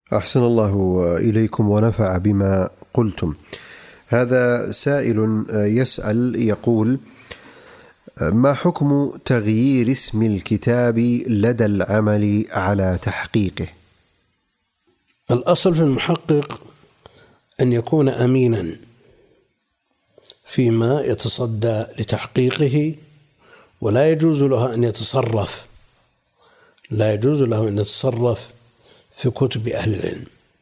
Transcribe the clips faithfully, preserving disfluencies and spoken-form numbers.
أحسن الله إليكم ونفع بما قلتم. هذا سائل يسأل يقول: ما حكم تغيير اسم الكتاب لدى العمل على تحقيقه؟ الأصل في المحقق أن يكون أمينا فيما يتصدى لتحقيقه، ولا يجوز له أن يتصرف لا يجوز له أن يتصرف في كتب أهل العلم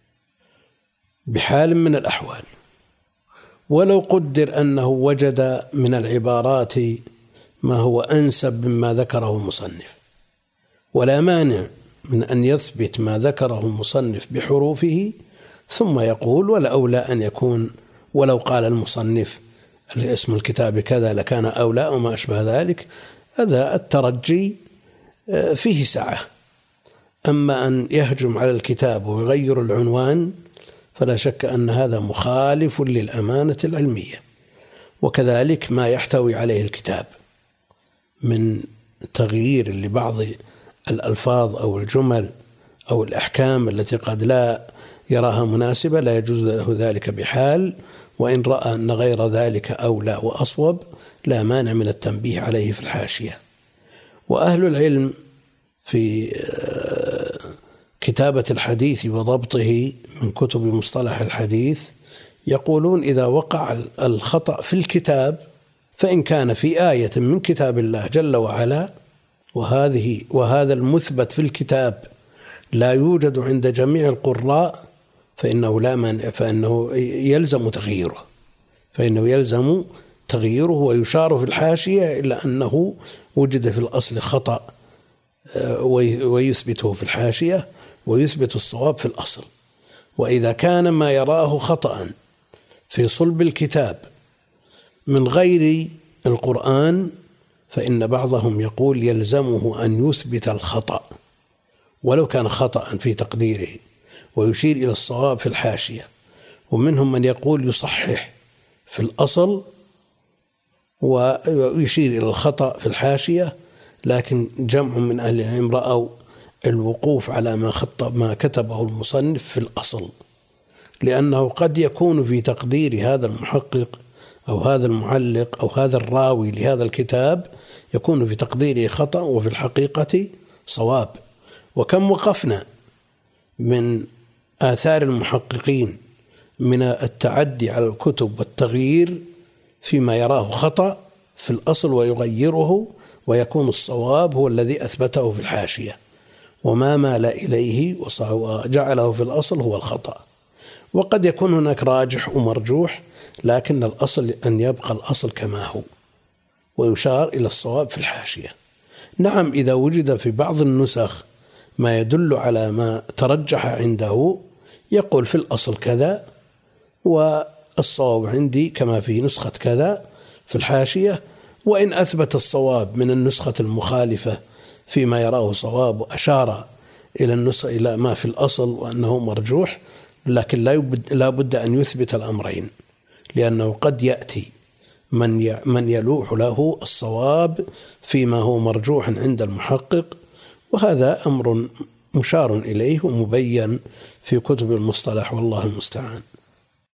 بحال من الأحوال، ولو قدر أنه وجد من العبارات ما هو أنسب مما ذكره المصنف، ولا مانع من أن يثبت ما ذكره المصنف بحروفه ثم يقول والأولى أن يكون، ولو قال المصنف اسم الكتاب كذا لكان أولى وما أشبه ذلك. هذا الترجي فيه سعة. أما أن يهجم على الكتاب ويغير العنوان فلا شك أن هذا مخالف للأمانة العلمية، وكذلك ما يحتوي عليه الكتاب من تغيير لبعض الألفاظ أو الجمل أو الأحكام التي قد لا يراها مناسبة، لا يجوز له ذلك بحال، وإن رأى أن غير ذلك أولى وأصوب لا مانع من التنبيه عليه في الحاشية. وأهل العلم في كتابة الحديث وضبطه من كتب مصطلح الحديث يقولون إذا وقع الخطأ في الكتاب فإن كان في آية من كتاب الله جل وعلا وهذه وهذا المثبت في الكتاب لا يوجد عند جميع القراء فإنه لا مانع فإنه يلزم تغييره فإنه يلزم تغييره ويشار في الحاشية إلا أنه وجد في الأصل خطأ ويثبته في الحاشية ويثبت الصواب في الأصل. وإذا كان ما يراه خطأ في صلب الكتاب من غير القرآن فإن بعضهم يقول يلزمه أن يثبت الخطأ ولو كان خطأ في تقديره ويشير إلى الصواب في الحاشية، ومنهم من يقول يصحح في الأصل ويشير إلى الخطأ في الحاشية. لكن جمع من أهل العلم رأوا الوقوف على ما خطب ما كتبه المصنف في الأصل، لأنه قد يكون في تقدير هذا المحقق أو هذا المعلق أو هذا الراوي لهذا الكتاب يكون في تقديره خطأ وفي الحقيقة صواب. وكم وقفنا من آثار المحققين من التعدي على الكتب والتغيير فيما يراه خطأ في الأصل ويغيره ويكون الصواب هو الذي أثبته في الحاشية، وما مال إليه وجعله في الأصل هو الخطأ. وقد يكون هناك راجح ومرجوح، لكن الأصل أن يبقى الأصل كما هو ويشار إلى الصواب في الحاشية. نعم، إذا وجد في بعض النسخ ما يدل على ما ترجح عنده يقول في الأصل كذا والصواب عندي كما في نسخة كذا في الحاشية، وإن أثبت الصواب من النسخة المخالفة فيما يراه صواب وأشار إلى النسخة إلى ما في الأصل وأنه مرجوح، لكن لا بد أن يثبت الأمرين، لأنه قد يأتي من من يلوح له الصواب فيما هو مرجوح عند المحقق، وهذا أمر مشار إليه ومبين في كتب المصطلح، والله المستعان.